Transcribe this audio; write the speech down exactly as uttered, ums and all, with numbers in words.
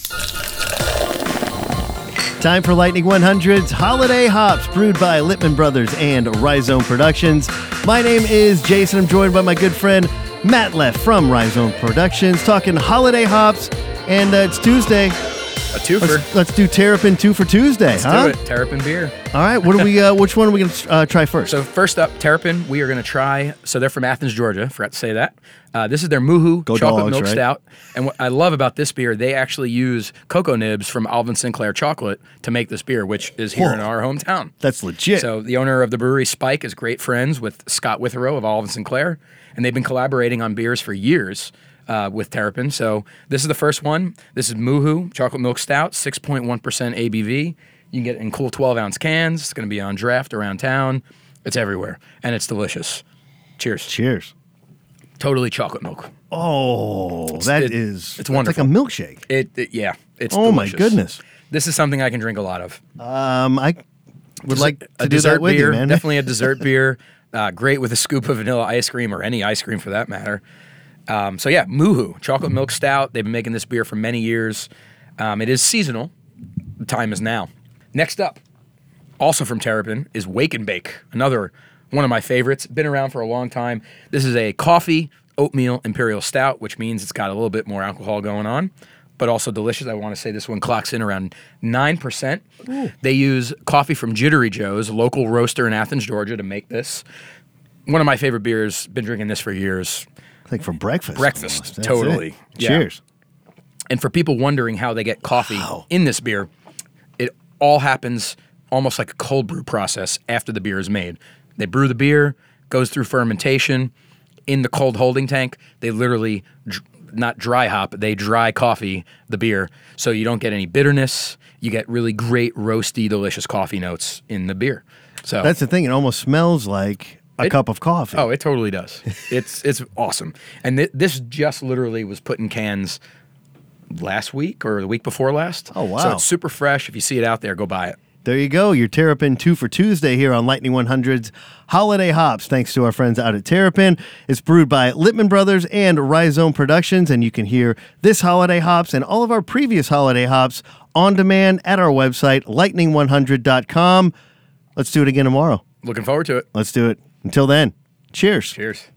Time for Lightning one hundred's Holiday Hops, brewed by Littman Brothers and Rhizome Productions. My name is Jason. I'm joined by my good friend Matt Leff from Rhizome Productions, talking holiday hops, and uh, it's Tuesday. A twofer. Let's, let's do Terrapin two for Tuesday, Let's huh? do it. Terrapin beer. All right. What are we? Uh, which one are we going to uh, try first? So first up, Terrapin. We are going to try. So they're from Athens, Georgia. Forgot to say that. Uh, this is their Moohoo Go chocolate dogs, milk right? stout. And what I love about this beer, they actually use cocoa nibs from Alvin Sinclair Chocolate to make this beer, which is here Whoa. in our hometown. That's legit. So the owner of the brewery, Spike, is great friends with Scott Witherow of Alvin Sinclair, and they've been collaborating on beers for years uh, with Terrapin. So this is the first one. This is Moohoo chocolate milk stout, six point one percent A B V. You can get it in cool twelve ounce cans. It's going to be on draft around town. It's everywhere, and it's delicious. Cheers. Cheers. Totally chocolate milk. Oh, that it- is. it's wonderful. Like a milkshake. It, it yeah, it's Oh, my delicious. goodness. This is something I can drink a lot of. Um, I would Dessert- like to a do dessert that with beer, you, man. Definitely a dessert beer. Uh, great with a scoop of vanilla ice cream or any ice cream for that matter. Um, so yeah, Moohoo chocolate milk stout. They've been making this beer for many years. Um, it is seasonal. The time is now. Next up, also from Terrapin, is Wake and Bake. Another one of my favorites. Been around for a long time. This is a coffee oatmeal imperial stout, which means it's got a little bit more alcohol going on, but also delicious. I want to say this one clocks in around nine percent. They use coffee from Jittery Joe's, local roaster in Athens, Georgia, to make this. One of my favorite beers. Been drinking this for years. I think for breakfast. Breakfast, almost. That's totally. it. Yeah. Cheers. And for people wondering how they get coffee Wow. in this beer, it all happens almost like a cold brew process after the beer is made. They brew the beer, goes through fermentation. In the cold holding tank, they literally, dr- not dry hop, they dry coffee the beer, so you don't get any bitterness. You get really great, roasty, delicious coffee notes in the beer. So That's the thing. It almost smells like a It- cup of coffee. Oh, it totally does. It's it's awesome. And th- this just literally was put in cans last week or the week before last. Oh, wow. So it's super fresh. If you see it out there, go buy it. There you go. Your Terrapin two for Tuesday here on Lightning one hundred's Holiday Hops. Thanks to our friends out at Terrapin. It's brewed by Littman Brothers and Rhizome Productions, and you can hear this Holiday Hops and all of our previous Holiday Hops on demand at our website, lightning one hundred dot com. Let's do it again tomorrow. Looking forward to it. Let's do it. Until then, cheers. Cheers.